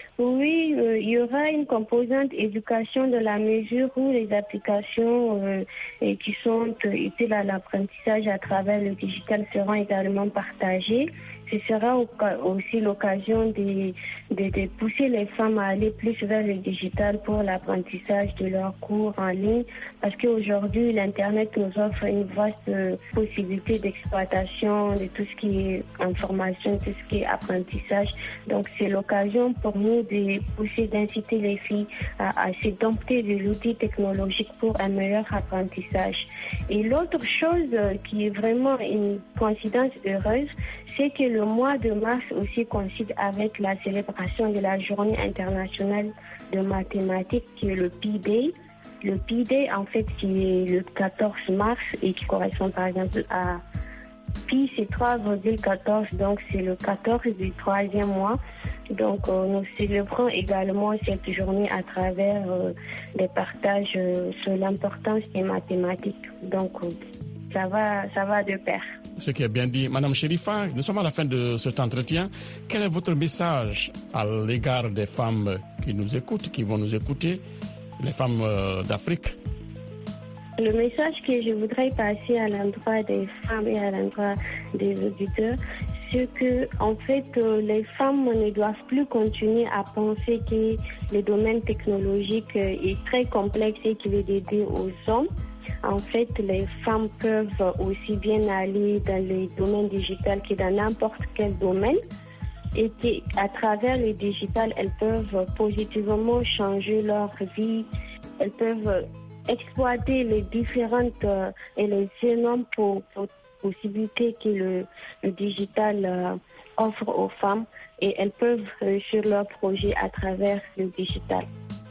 Oui, euh, il y aura une composante éducation de la mesure où les applications euh, et qui sont euh, utiles à l'apprentissage à travers le digital seront également partagées. Ce sera aussi l'occasion de, de, de pousser les femmes à aller plus vers le digital pour l'apprentissage de leurs cours en ligne, parce qu'aujourd'hui, l'Internet nous offre une vaste possibilité d'exploitation de tout ce qui est information, tout ce qui est apprentissage. Donc, c'est l'occasion pour nous de pousser, d'inciter les filles à, à se dompter de l'outil technologique pour un meilleur apprentissage. Et l'autre chose qui est vraiment une coïncidence heureuse, c'est que le mois de mars aussi coïncide avec la célébration de la Journée internationale de mathématiques, qui est le Pi Day. Le Pi Day, en fait, qui est le quatorze mars et qui correspond par exemple à Pi, c'est trois virgule quatorze, donc c'est le quatorze du troisième mois. Donc euh, nous célébrons également cette journée à travers euh, des partages euh, sur l'importance des mathématiques. Donc euh, ça va, ça va de pair. Ce qui est bien dit. Madame Sherifa, nous sommes à la fin de cet entretien. Quel est votre message à l'égard des femmes qui nous écoutent, qui vont nous écouter, les femmes euh, d'Afrique? Le message que je voudrais passer à l'endroit des femmes et à l'endroit des auditeurs, c'est que, en fait, euh, les femmes ne doivent plus continuer à penser que le domaine technologique euh, est très complexe et qu'il est dédié aux hommes. En fait, les femmes peuvent aussi bien aller dans le domaine digital que dans n'importe quel domaine, et qu'à travers le digital, elles peuvent positivement changer leur vie. Elles peuvent exploiter les différentes euh, et les énormes po- po- possibilités que le, le digital euh, offre aux femmes, et elles peuvent réussir leur projet à travers le digital.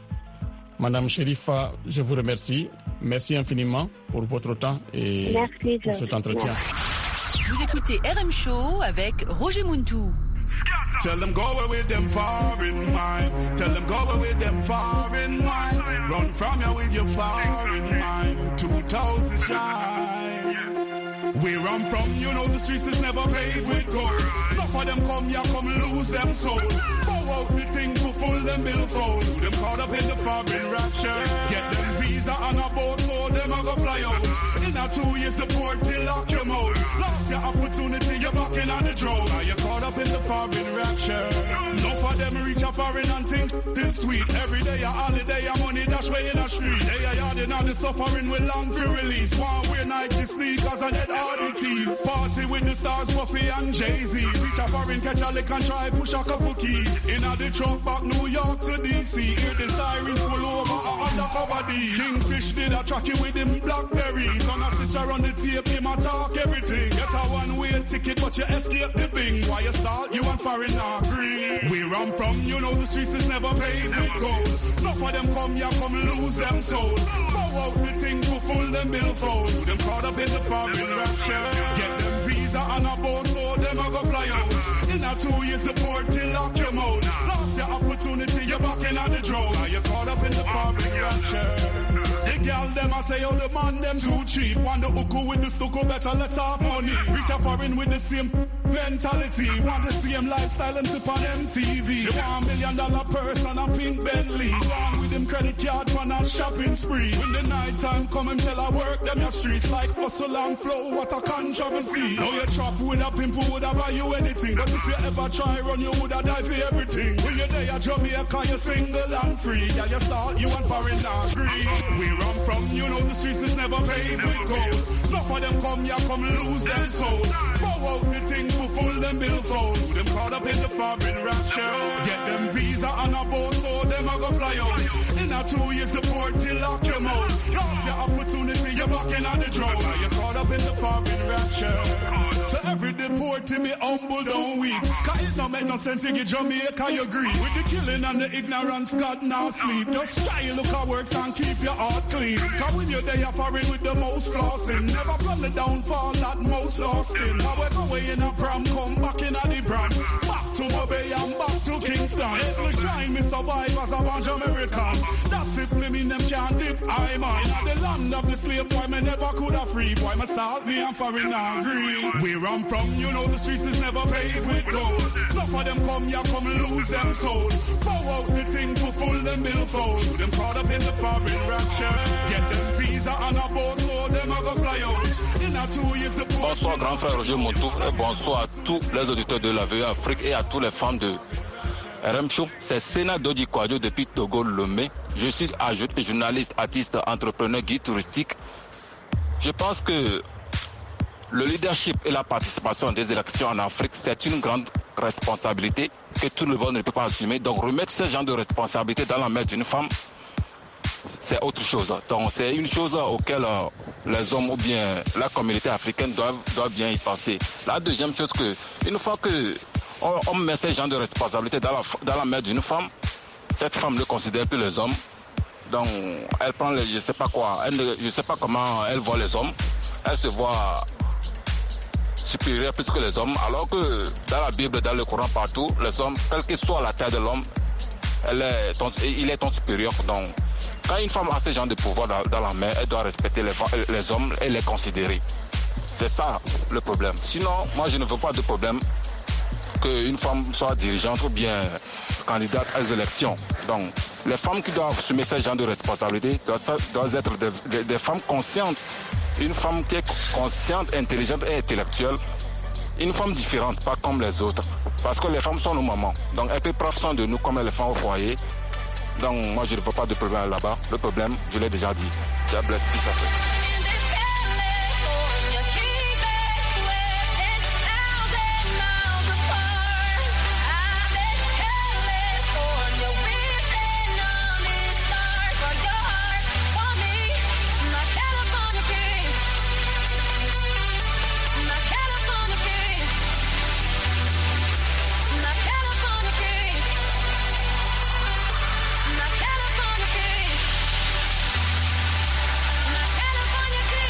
Madame Sherifa, je vous remercie. Merci infiniment pour votre temps et Merci, pour cet entretien. Vous écoutez R M Show avec Roger Muntou. Tell them go away with them foreign mind. Tell them go away with them foreign mind. Run from you with your foreign mind. Two thousand shine. We run from, you know, the streets is never paved with gold. Enough of them come here, come lose them soul. Bow out the thing to full them billfold. Them caught up in the foreign rapture. Get them visa on a boat so them a go fly out. In In a two years, the port till lock your mouth. Lost your opportunity, you're back in on the drone. Now you're caught up in the foreign rapture. No for them reach a foreign and think this sweet. Every day a holiday, a money dash way in the street. They are yarding on the suffering with long for release. One wear Nike sneakers and head oddities. Party with the stars, Puffy and Jay-Z. Reach a foreign, catch a lick and try push a couple keys. In a the truck back New York to D C. Hear the sirens pull over a undercover D. Kingfish did a track with him blackberries. On a stitch around the tape, him a talk everything. Get a one-way ticket, but you escape the bing. Why you start, you and foreign agree. Where I'm from, you know the streets is never paved with gold. Enough of them come, ya come lose them soul. Bow out the thing to full them billfold. Them caught up in the foreign rapture. Get them visa and a boat, so them a go fly out. In a two years, the port till lock your mouth. Lost your opportunity, you're back in on the drone. Now you're caught up in the foreign rapture. The girl them a say, oh the man them too cheap. Want the hookah with the stucco, better let off money. Reach a foreign with the same mentality. Want the same lifestyle and tip on M T V. She want a million dollar purse and a pink Bentley. Gone with him credit card for not shopping spree. When the night time come and tell her work them your streets like hustle and flow, what a controversy. Now you trap with a pimp who would have buy you anything. But if you ever try run, you would have die for everything. When you're there at Jamaica, you're single and free. Yeah, you start, you and foreign agree. Where I'm from, you know the streets is never paved with gold. Enough of them come, yeah, come lose them soul. Bow out the thing to full them billfold. Them caught up in the foreign rapture. Get them visa and a boat, so them a go fly out. In a two years, the port till lock your mouth. Lost your opportunity, you're back in on the drone. Now you're caught up in the foreign rapture. So every deportee be humble, don't weep. Cause it don't make no sense you get Jamaica, you agree. With the killing and the ignorance, God now sleep. Just try you look at work and keep your heart clean. Cause when you're there, you're foreign with the most flossing. Never plan the downfall, that most lost in. Now we're going in a pram, come back in a the pram. Back to Mobay and back to Kingston. Let me shine, me survive as a bunch American. That's it, me them can't dip, I man. In the land of the slave, boy, me never could have free. Boy, me salt me and foreign agree. Where I'm from, you know the streets is never paved with gold. Enough of them come, yeah, come lose them soul. Bow out the thing to full them billfold. Them caught up in the foreign rapture. Get them visa and a boat, so them a go fly out. In a two years, the Bonsoir grand frère Roger Montou et bonsoir à tous les auditeurs de la V E Afrique et à tous les fans de R M Show. C'est Sénat Dodi Kwadjo depuis Togo Lomé. Je suis journaliste, artiste, entrepreneur, guide touristique. Je pense que le leadership et la participation des élections en Afrique, c'est une grande responsabilité que tout le monde ne peut pas assumer. Donc remettre ce genre de responsabilité dans la main d'une femme, c'est autre chose. Donc c'est une chose auquel euh, les hommes ou bien la communauté africaine doivent, doivent bien y penser. La deuxième chose, que une fois que on, on met ce genre de responsabilité dans la, dans la main d'une femme, cette femme ne considère plus les hommes. Donc elle prend les, je sais pas quoi, elle ne, je sais pas comment elle voit les hommes. Elle se voit supérieure plus que les hommes, alors que dans la Bible, dans le Coran, partout, les hommes, quelle que soit la taille de l'homme, elle est ton, il est ton supérieur. Donc quand une femme a ce genre de pouvoir dans, dans la main, elle doit respecter les, les hommes et les considérer. C'est ça le problème. Sinon, moi je ne veux pas de problème qu'une femme soit dirigeante ou bien candidate aux élections. Donc les femmes qui doivent assumer ce genre de responsabilité doivent, doivent être des, des, des femmes conscientes. Une femme qui est consciente, intelligente et intellectuelle. Une femme différente, pas comme les autres. Parce que les femmes sont nos mamans. Donc elles peuvent prendre soin de nous comme les femmes au foyer. Donc moi je ne veux pas de problème là-bas. Le problème, je l'ai déjà dit. God bless, peace, Afrique. California King.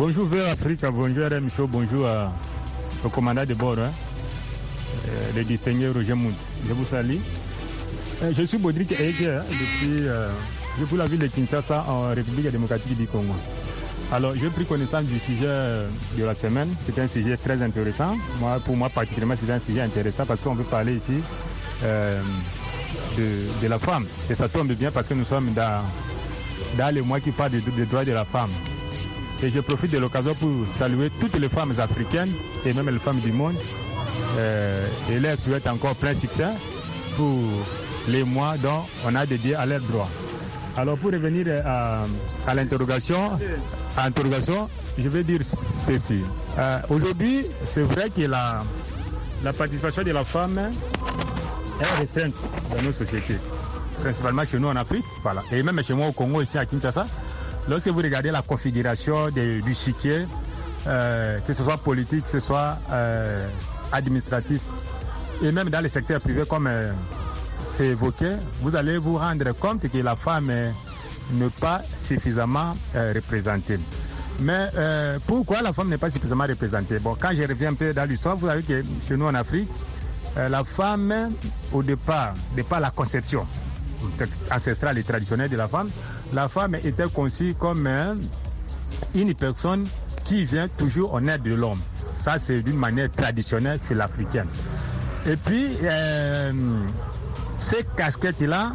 Bonjour V O A Afrique, bonjour R M Show, bonjour à, au commandant de bord, hein, euh, le distingué Roger Mout. Je vous salue. Euh, je suis Baudric Eke, hein, depuis, euh, depuis la ville de Kinshasa en République démocratique du Congo. Alors, j'ai pris connaissance du sujet de la semaine. C'est un sujet très intéressant. Moi, pour moi, particulièrement, c'est un sujet intéressant parce qu'on veut parler ici euh, de, de la femme. Et ça tombe bien parce que nous sommes dans, dans le mois qui parle des de droits de la femme. Et je profite de l'occasion pour saluer toutes les femmes africaines et même les femmes du monde. Euh, et leur souhaite encore plein succès pour les mois dont on a dédié à leurs droits. Alors pour revenir à, à l'interrogation, à l'interrogation, je vais dire ceci. Euh, aujourd'hui, c'est vrai que la, la participation de la femme est restreinte dans nos sociétés, principalement chez nous en Afrique, voilà. Et même chez moi au Congo, ici à Kinshasa. Lorsque vous regardez la configuration de, du chiquier, euh, que ce soit politique, que ce soit euh, administratif, et même dans les secteurs privés comme euh, c'est évoqué, vous allez vous rendre compte que la femme euh, n'est pas suffisamment euh, représentée. Mais euh, pourquoi la femme n'est pas suffisamment représentée? Bon, quand je reviens un peu dans l'histoire, vous savez que chez nous en Afrique, euh, la femme, au départ, départ la conception ancestrale et traditionnelle de la femme, la femme était conçue comme euh, une personne qui vient toujours en aide de l'homme. Ça, c'est d'une manière traditionnelle chez l'Africaine. Et puis, euh, ces casquettes-là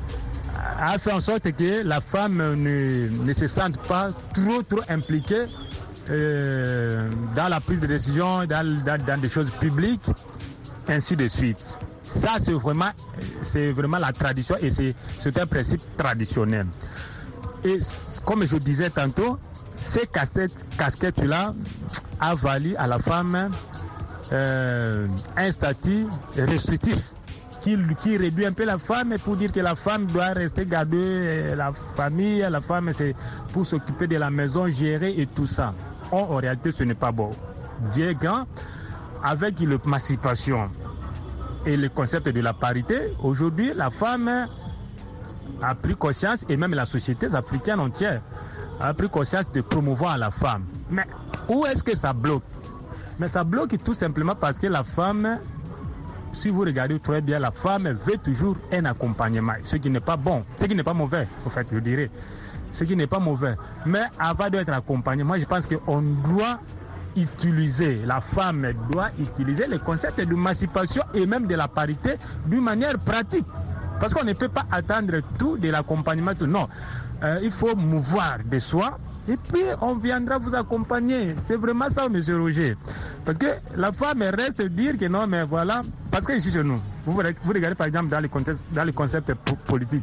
a fait en sorte que la femme ne, ne se sente pas trop, trop impliquée euh, dans la prise de décision, dans, dans, dans des choses publiques, ainsi de suite. Ça, c'est vraiment, c'est vraiment la tradition et c'est, c'est un principe traditionnel. Et comme je disais tantôt, ces casquettes, casquettes-là a valu à la femme euh, un statut restrictif qui, qui réduit un peu la femme pour dire que la femme doit rester garder la famille, la femme c'est pour s'occuper de la maison, gérer et tout ça. Or, en réalité, ce n'est pas bon. Dieu grand, avec l'émancipation et le concept de la parité, aujourd'hui, la femme a pris conscience, et même la société africaine entière a pris conscience de promouvoir la femme. Mais où est-ce que ça bloque? Mais ça bloque tout simplement parce que la femme, si vous regardez très bien, la femme veut toujours un accompagnement, ce qui n'est pas bon, ce qui n'est pas mauvais, en fait, je dirais. Ce qui n'est pas mauvais. Mais avant d'être accompagnée, moi je pense qu'on doit utiliser, la femme doit utiliser les concepts d'émancipation et même de la parité d'une manière pratique. Parce qu'on ne peut pas attendre tout de l'accompagnement, tout. Non, euh, il faut mouvoir de soi et puis on viendra vous accompagner. C'est vraiment ça, monsieur Roger. Parce que la femme reste dire que non, mais voilà, parce que ici chez nous, vous, vous regardez par exemple dans les, contextes, dans les concepts politiques,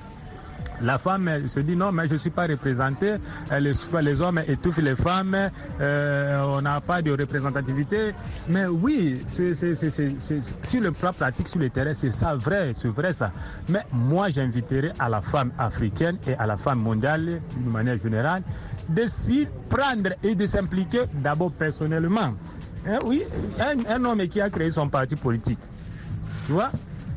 la femme se dit non, mais je ne suis pas représentée, les, les hommes étouffent les femmes, euh, on n'a pas de représentativité. Mais oui, c'est, c'est, c'est, c'est, c'est, sur le plan pratique, sur le terrain, c'est ça vrai, c'est vrai ça. Mais moi, j'inviterai à la femme africaine et à la femme mondiale, d'une manière générale, de s'y prendre et de s'impliquer d'abord personnellement. Hein, oui, un, un homme qui a créé son parti politique, tu vois.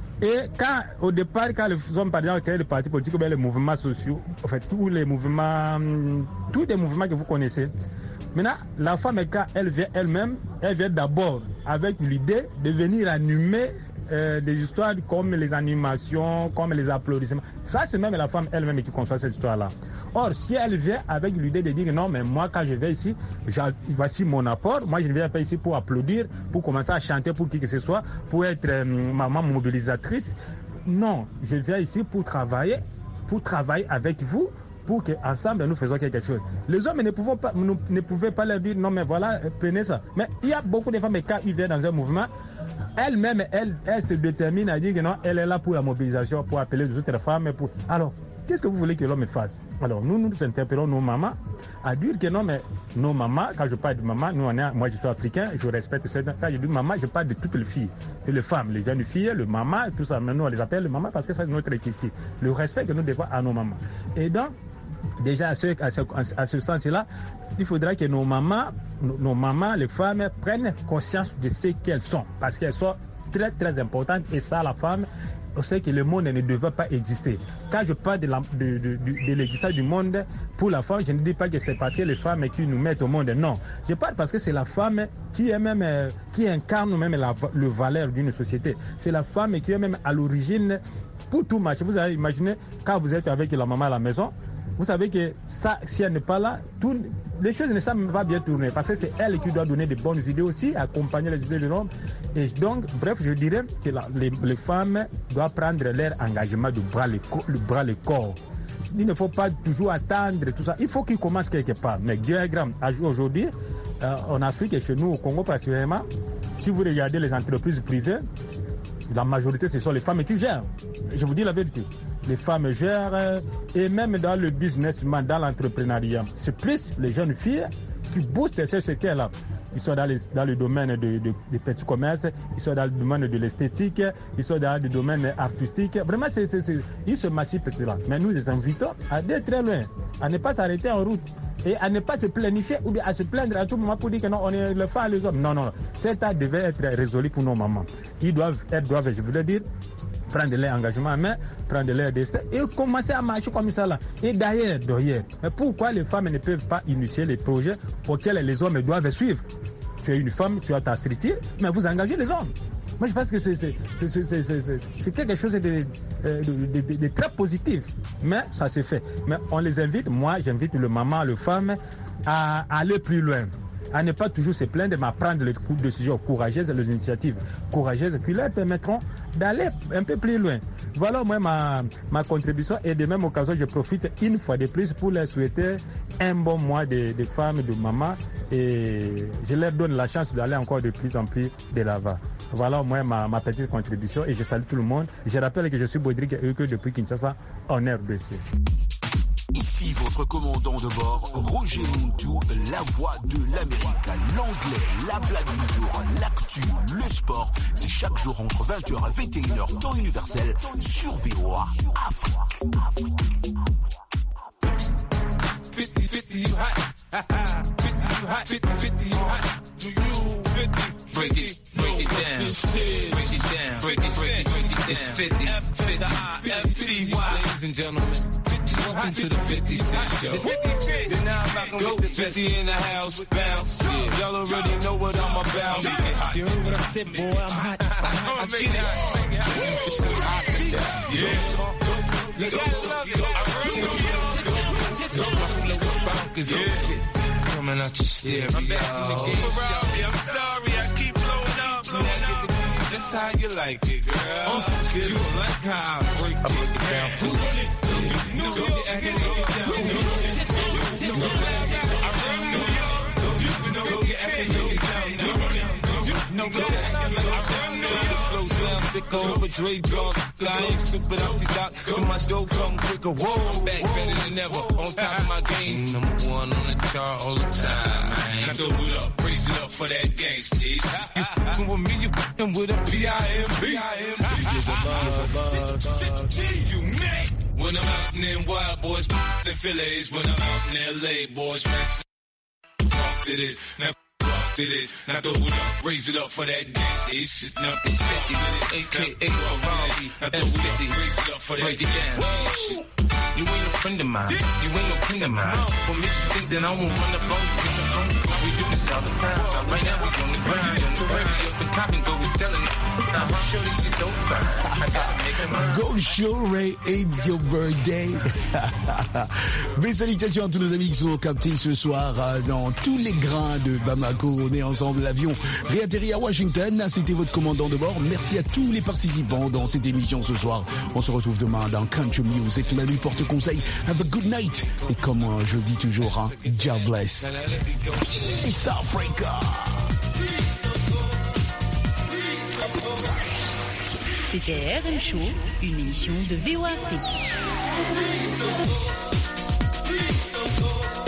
Et quand, au départ, quand les hommes, par exemple, créent le parti politique, les mouvements sociaux, en fait, tous les mouvements, tous les mouvements que vous connaissez. Maintenant, la femme, quand elle vient elle-même, elle vient d'abord avec l'idée de venir animer euh, des histoires comme les animations, comme les applaudissements. Ça, c'est même la femme elle-même qui conçoit cette histoire-là. Or, si elle vient avec l'idée de dire non, mais moi, quand je vais ici, voici mon apport. Moi, je ne viens pas ici pour applaudir, pour commencer à chanter pour qui que ce soit, pour être euh, maman mobilisatrice. Non, je viens ici pour travailler, pour travailler avec vous, pour qu'ensemble nous faisons quelque chose. Les hommes ne pouvaient pas, ne, ne pouvaient pas leur dire non, mais voilà, prenez ça. Mais il y a beaucoup de femmes, quand ils viennent dans un mouvement, elle-même, elle, elle se détermine à dire que non, elle est là pour la mobilisation, pour appeler les autres femmes. Pour... Alors, qu'est-ce que vous voulez que l'homme fasse? Alors, nous, nous interpellons nos mamans à dire que non, mais nos mamans, quand je parle de maman, nous, on est, moi je suis africain, je respecte ça. Quand je dis maman, je parle de toutes les filles, et les femmes, les jeunes filles, le maman, tout ça. Mais nous, on les appelle le maman parce que c'est notre équité. Le respect que nous devons à nos mamans. Et donc, déjà à ce, à ce, à ce sens-là, il faudra que nos mamans, nos, nos mamans, les femmes, prennent conscience de ce qu'elles sont. Parce qu'elles sont très très importante et ça, la femme, on sait que le monde ne devait pas exister. Quand je parle de, la, de, de, de, de l'existence du monde pour la femme, je ne dis pas que c'est parce que les femmes qui nous mettent au monde, non. Je parle parce que c'est la femme qui est même, qui incarne même la le valeur d'une société. C'est la femme qui est même à l'origine pour tout marcher. Vous avez imaginé quand vous êtes avec la maman à la maison, vous savez que ça, si elle n'est pas là, tout, les choses ne savent pas bien tourner parce que c'est elle qui doit donner de bonnes idées aussi, accompagner les idées de l'homme. Et donc, bref, je dirais que la, les, les femmes doivent prendre leur engagement de bras le, de bras le corps. Il ne faut pas toujours attendre tout ça. Il faut qu'ils commencent quelque part. Mais Dieu est grand. Aujourd'hui, euh, en Afrique et chez nous, au Congo particulièrement, si vous regardez les entreprises privées, la majorité, ce sont les femmes qui gèrent. Je vous dis la vérité. Les femmes gèrent et même dans le business, dans l'entrepreneuriat. C'est plus les jeunes filles qui boostent ces secteurs-là. Ils sont dans, les, dans le domaine de, de, de petits commerces, ils sont dans le domaine de l'esthétique, ils sont dans le domaine artistique. Vraiment, c'est, c'est, c'est, ils se massifent cela. Mais nous les invitons à aller très loin, à ne pas s'arrêter en route et à ne pas se planifier ou bien à se plaindre à tout moment pour dire que non, on est le fait les hommes. Non, non, non. Cet acte devait être résolu pour nos mamans. Ils doivent, elles doivent, je voulais dire, prendre leur engagement en main, prendre leur destin et commencer à marcher comme ça là. Et d'ailleurs, d'ailleurs, pourquoi les femmes ne peuvent pas initier les projets auxquels les hommes doivent suivre? Tu es une femme, tu as ta structure, mais vous engagez les hommes. Moi, je pense que c'est, c'est, c'est, c'est, c'est, c'est, c'est quelque chose de, de, de, de, de très positif. Mais ça s'est fait. Mais on les invite, moi, j'invite le maman, le femme à aller plus loin, à ne pas toujours se plaindre, mais à prendre les décisions courageuses, les initiatives courageuses qui leur permettront d'aller un peu plus loin. Voilà moi ma, ma contribution et de même occasion, je profite une fois de plus pour leur souhaiter un bon mois de, de femmes, de mamans et je leur donne la chance d'aller encore de plus en plus de l'avant. Voilà moi ma, ma petite contribution et je salue tout le monde. Je rappelle que je suis Baudric et que depuis Kinshasa en R D C. Ici votre commandant de bord, Roger Muntu, la voix de l'Amérique, l'anglais, la blague du jour, l'actu, le sport. C'est chaque jour entre vingt heures et vingt et une heures, temps universel, sur V O A Afrique. fifty, fifty, you hot. fifty, you hot. fifty, fifty, you hot. Do you fifty? Break it, break it down. Break it down. Break it, break it, break it down. It's fifty, fifty, F T Y. Ladies and gentlemen. Welcome to the fifty Cent Show. Then now I'm not gonna get the fifty in the house, bounce. Yeah, y'all already know what I'm about. You heard what I said, boy, I'm hot. I'm hot. I get it. It's so hot today. Yeah. Let's go. I run the bonkers. Yeah. Coming out your stereo. I'm back in the game. Ferrari, I'm sorry, I keep blowing up, blowing up. Just how you like it, girl. Oh, you like how I break it down. You know you acting like it down. I run New York. You know you acting like it down. You know you acting like I run New York. Slow sound, sick over Dre drunk. I ain't stupid, I see Doc. Till my dough come quicker. Whoa, I'm back better than ever. On top of my game. Number one on the chart all the time, man. Now throw it up, raise it up for that gangsta. You f***ing with me, you f***ing with a P I M P. You man. When I'm out in them wild boys, and Phillies. When I'm out in L A, boys, raps. Fuck to this, now fuck to this. Now throw it up, raise it up for that gangsta. It's just now it's fifty, A K A Ferrari. Now throw it up, raise it up for that gangsta. You ain't a friend of mine, you ain't no king of mine. What makes you think that I won't run up on you? We do this all the time. So right now we on the grind. To radio to cop and go, we selling it. Now I'm sure this shit's so fine. I gotta make it mine. Go Show Ray, it's your birthday. Mes salutations à tous nos amis qui sont captés ce soir dans tous les grains de Bamako. On est ensemble, l'avion réatterrit à Washington. C'était votre commandant de bord. Merci à tous les participants dans cette émission ce soir. On se retrouve demain dans Country Music. Manu porte conseil. Have a good night. Et comme je dis toujours, hein, God bless. Peace Africa. C'était R M Show, une émission de V O A Afrique.